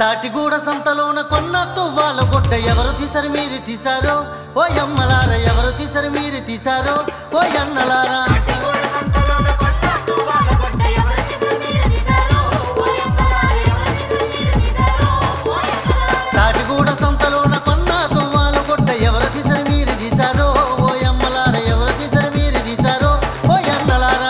తాటిగూడ సంతలోన కొన్న తువ్వాల గుడ్డ ఎవరు తీసరి మీరు తీశారో ఓ యమ్మలారా ఎవరు తీసరి మీరు తీశారో ఓ అన్నలారా తాటిగూడ సంతలోన కొన్న తువ్వాల గుడ్డ ఎవరు తీసరి మీరు తీశారో ఓ యమ్మలారా ఎవరు తీసరి మీరు తీశారో ఓ అన్నలారా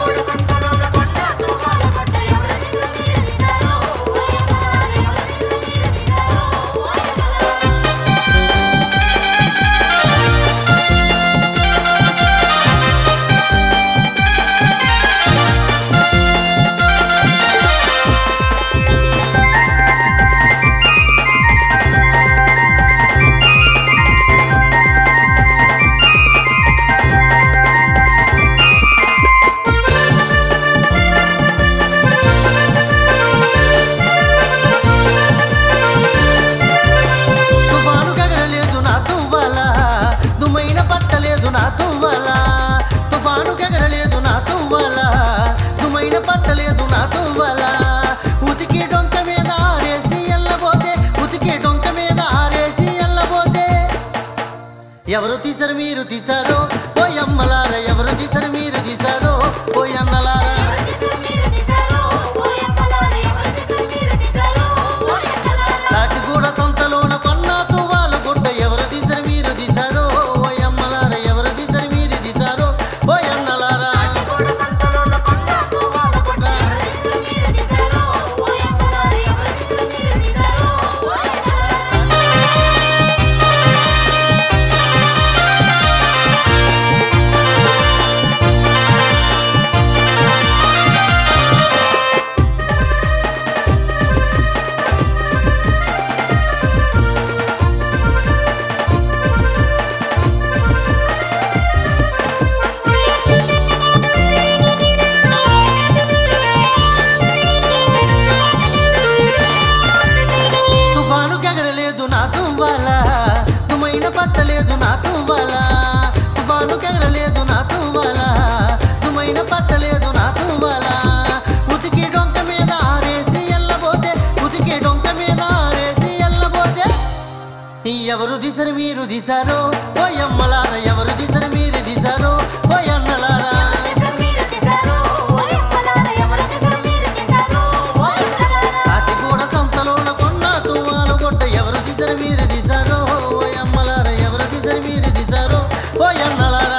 పట్టలేదు నా తువ్వాల ఉతికి డొంక మీద ఆరేసి ఎల్లబోతే ఉతికి డొంక మీద ఆరేసి ఎల్లబోతే ఎవరు తీసరు మీరు తీశారో ఓ యమ్మలారా ఎవరు తీసరు మీరు తీశారో ఓ అన్నలారా తాటిగూడ సంతలోన కొన్న తువ్వాల గుడ్డ ఎవరు తీసరు మీరు తీశారో ఓ యమ్మలారా ఎవరు తీసరు మీరు తీశారో ఓ అన్నలారా పట్టలేదు నా తువ్వాల తుఫాను కెగరలేదు నా తువ్వాల తుమైన పట్టలేదు నా తువ్వాల ఉతికి డొంక మీద ఆరేసి ఎల్లబోతే ఉతికి డొంక మీద ఆరేసి ఎల్లబోతే ఎవరు దిశరు మీరు దిశారో ఓ యమ్మలారా ఎవరు దిశరు మీరు దిశారో ఓ అన్నలారా తాటిగూడ సంతలోన కొన్న తువ్వాల గుడ్డ ఎవరు దిశరు మీరు దిశారో ఓ యమ్మలారా ఎవరు దిశరు మీరు దిశారో ఓ అన్నలారా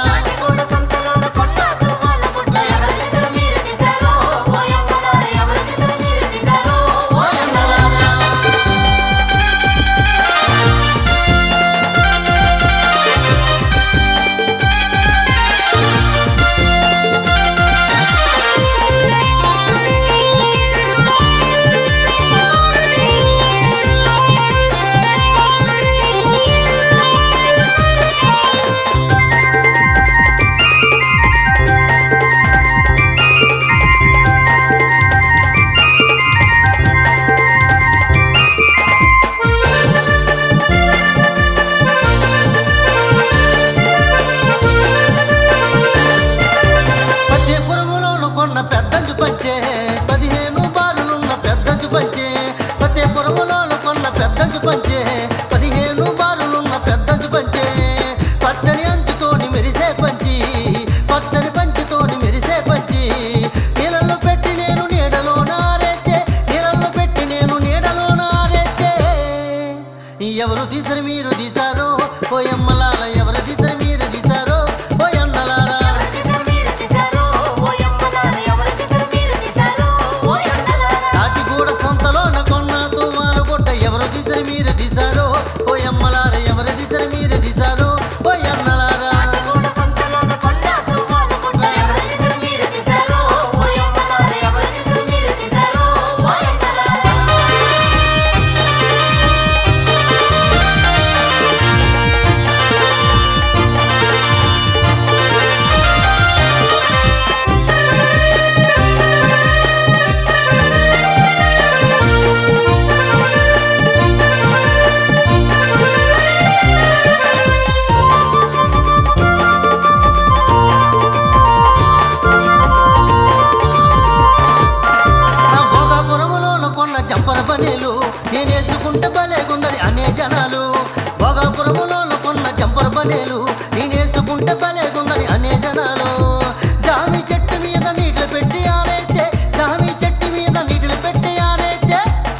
బొమ్మనేలు నేనేసుకుంటే భలేగుందని అనే జనాలు జామి చెట్టు మీద నీళ్లు పెట్టి ఆరేస్తే జామి చెట్టు మీద నీళ్లు పెట్టి ఆరేస్తే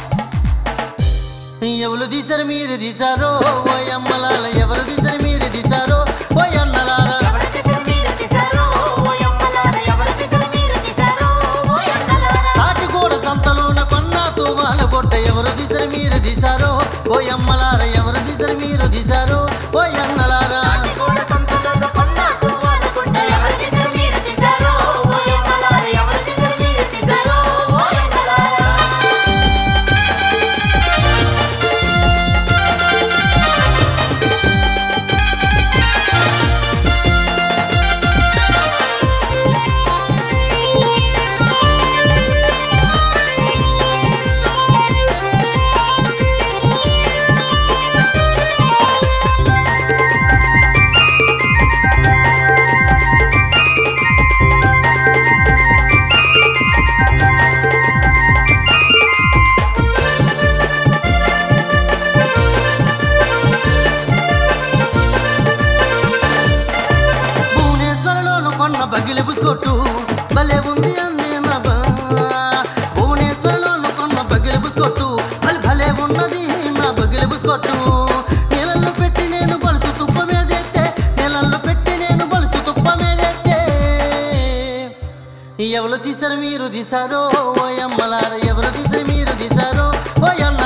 ఎవరు తీశారు మీరు తీశారో ఓ అమ్మలాల ఎవరు తీశారు మీరు తీశారో ఓ అన్నలాల తాటిగూడ సంతలోన కొన్న తువాల కొట్ట ఎవరు తీశారు మీరు తీశారో ఓ అమ్మలార ఎవరు తీశారు మీరు తీశారో ఓ అన్నలారా బగిలి బుస్కొట్టు భలే ఉంది అన్న భువనేశ్వర్లోను కొన్న బగిలి బుస్కొట్టు భలే ఉన్నది నా బగిలి బుస్కొట్టు నీళ్ళల్లో పెట్టి నేను బలుసు తుప్ప మీదేస్తే నీళ్ళల్లో పెట్టి నేను బలుసు తుప్ప మీదేస్తే ఎవరు తీశారు మీరు తీశారో ఓ అమ్మలార ఎవరు తీశారు మీరు తీశారో ఓ అన్న